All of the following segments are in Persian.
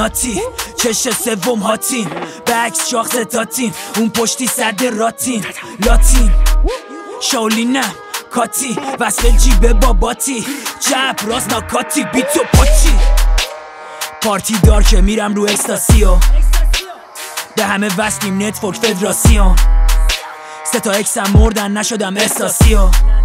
میناتی چش سوم هاتین بکس شاخ زتاتین اون پشتی صد راتین لاتین شاولینم کاتی وصل جیب باباتی چپ راست ناکاتی بیتو پاچی پارتی دار که میرم رو اکستاسیو به همه وصلیم نتورک فدراسیون 3 تا اکسم مردن نشدم احساسیو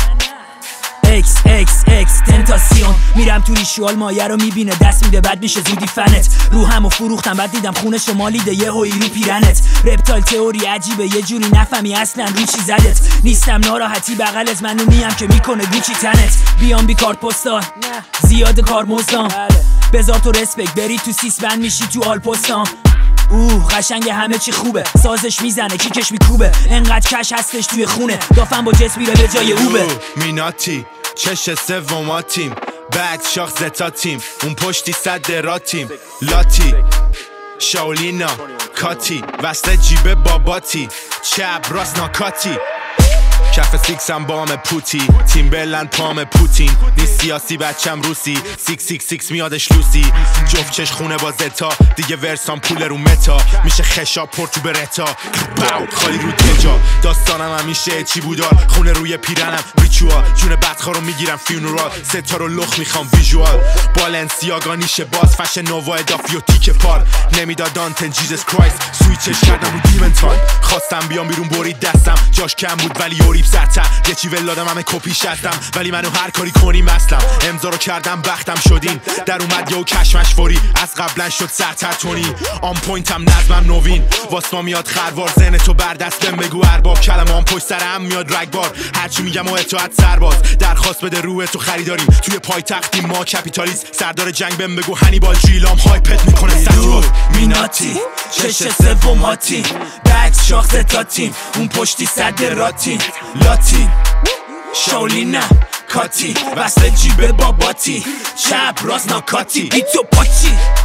اکس تنتاسیون میرم تو ریشوال مایه رو میبینه دست میده بد میشه زودی فنت روحمو فروختم بعد دیدم خونش رو مالیده یه هوی رو پیرنت رپتال تئوری عجیبه یه جوری نفهمی اصلا رو چی زدت نیستم ناراحتی بغلت منو میم که میکنه گوچی تنت بیام بی کارت پستال زیاد کار مزدام بذار تو رسپک بری تو سیس بند میشی تو آل پستام قشنگ همه چی خوبه سازش میزنه کیکش میکوبه انقدر کش هستش توی خونه دافن با جت میره به جای اوبه میناتی چش سوماتیم بکس شاخ زتاتیم اون پشتی صد راتیم لاتی شاولینا کاتی وصل جیب باباتی چپ راست ناکاتی کف سیکسم بام پوتی تیم بلند پام پوتین نیست سیاسی بچم روسی 666 میادش لوسی جفت چش خونه با زتا دیگه ورسام پول رو متا میشه خشاب پرتو برتا باو خالی رو تجا داستانم همیشه چی بودار خونه روی پیرنم ریچوال جون بدخوا رو میگیرم فیونورال ستا رو لخ میخوام ویژوال بالنسیاگا نیشه باز فش نووا ادافی و تیک پار نمیداد دانتن جیزس کرایست سویچش کردم رو دیمنتان خواستم بیام بیرون برید دستم جاش کم بود ولی اوریب زدتر یه چی ولادم همه کپیش هستم ولی منو هر کاری کنیم اصلم امضا رو کردم بختم شدین در اومد یه و کشمش فوری از قبلا شد سرتر تونی آن پوینتم نظمم نوین واسما میاد خروار زن تو بردست بهم بگو ارباب کلم آن پشت سرم میاد رگبار هرچی میگم و اطاعت سرباز درخواست بده روح تو خریداریم توی پایتختی ما کپیتالیست سردار جنگ بهم بگو هنیبال جیلام هایپت میکنه سطور میناتی چش سوم هاتین بکس شاخ زتاتین اون پشتی صد راتین لاتین شاولینم کاتی وصل جیب باباتی چپ راست ناکاتی بیتو پاچی